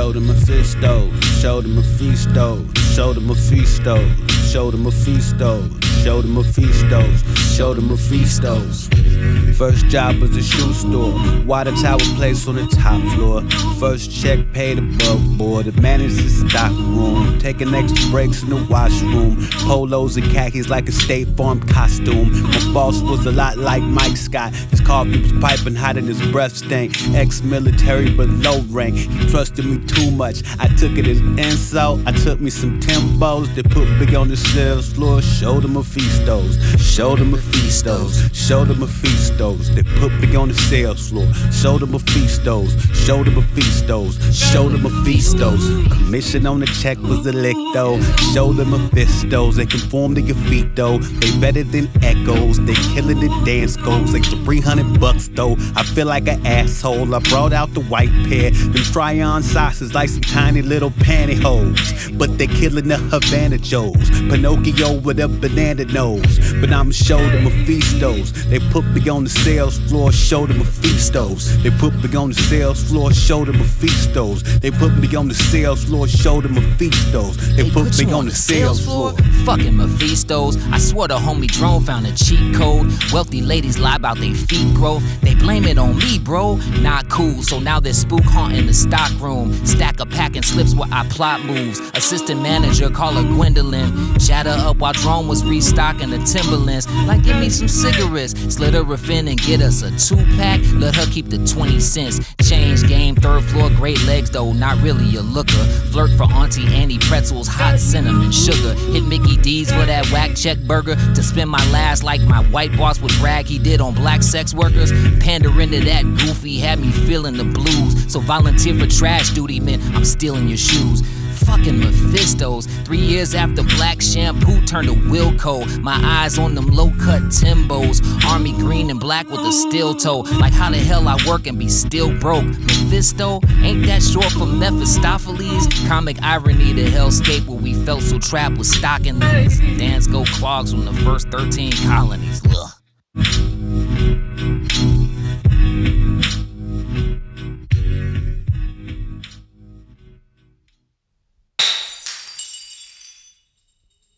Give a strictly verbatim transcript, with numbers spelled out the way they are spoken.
Show them Mephisto, show them Mephisto, show them Mephisto, show them Mephisto, show them Mephistos, show them Mephistos. First job was a shoe store, water tower place on the top floor. First check paid above board, the manager's stock room, taking extra breaks in the washroom. Polos and khakis like a State Farm costume. My boss was a lot like Mike Scott. His coffee was piping hot and his breath stank. Ex-military but low rank, he trusted me too much. I took it as insult. I took me some Timbos that put big on the sales floor. Showed them Mephistos, showed them Mephistos, showed them Mephistos. They put big on the sales floor. Showed them Mephistos, showed them Mephistos, showed them Mephistos. Commission on the check was a lick though. Showed them Mephistos. They conform to your feet though. They better than echoes. They killing the dance goals. Like three hundred bucks though. I feel like an asshole. I brought out the white pair. Them try-on socks is like some tiny little pantyhose, but they killing the Havana Joes. Pinocchio with a banana nose. But I'ma show them Mephistos. They put me on the sales floor. Show them Mephistos. They put me on the sales floor. Show them Mephistos. They put me on the sales floor. Show them Mephistos. They, they put, put me on, on the sales floor. floor. Fucking Mephistos. I swear the homie drone found a cheat code. Wealthy ladies lie about they feet growth. They blame it on me, bro. Not cool. So now they're spook haunting the stock room. Stack of packing slips where I plot moves. Assistant manager, call her Gwendolyn. Chat her up while drone was restocking the Timberlands. Like, give me some cigarettes. Slit her a fin and get us a two-pack. Let her keep the twenty cents. Change game, third floor, great legs though, not really a looker. Flirt for Auntie Annie pretzels, hot cinnamon sugar. Hit Mickey D's for that whack check burger. To spend my last like my white boss would brag he did on black sex workers. Pandering to that goofy had me feeling the blues. So volunteer for trash duty meant I'm stealing your shoes. Fucking Mephistos. Three years after black shampoo turned to Wilco. My eyes on them low-cut Timbos. Army green and black with a steel toe. Like how the hell I work and be still broke. Mephisto? Ain't that short for Mephistopheles? Comic irony, the hellscape where we felt so trapped with stocking legs. Dance go clogs from the first thirteen colonies. Ugh.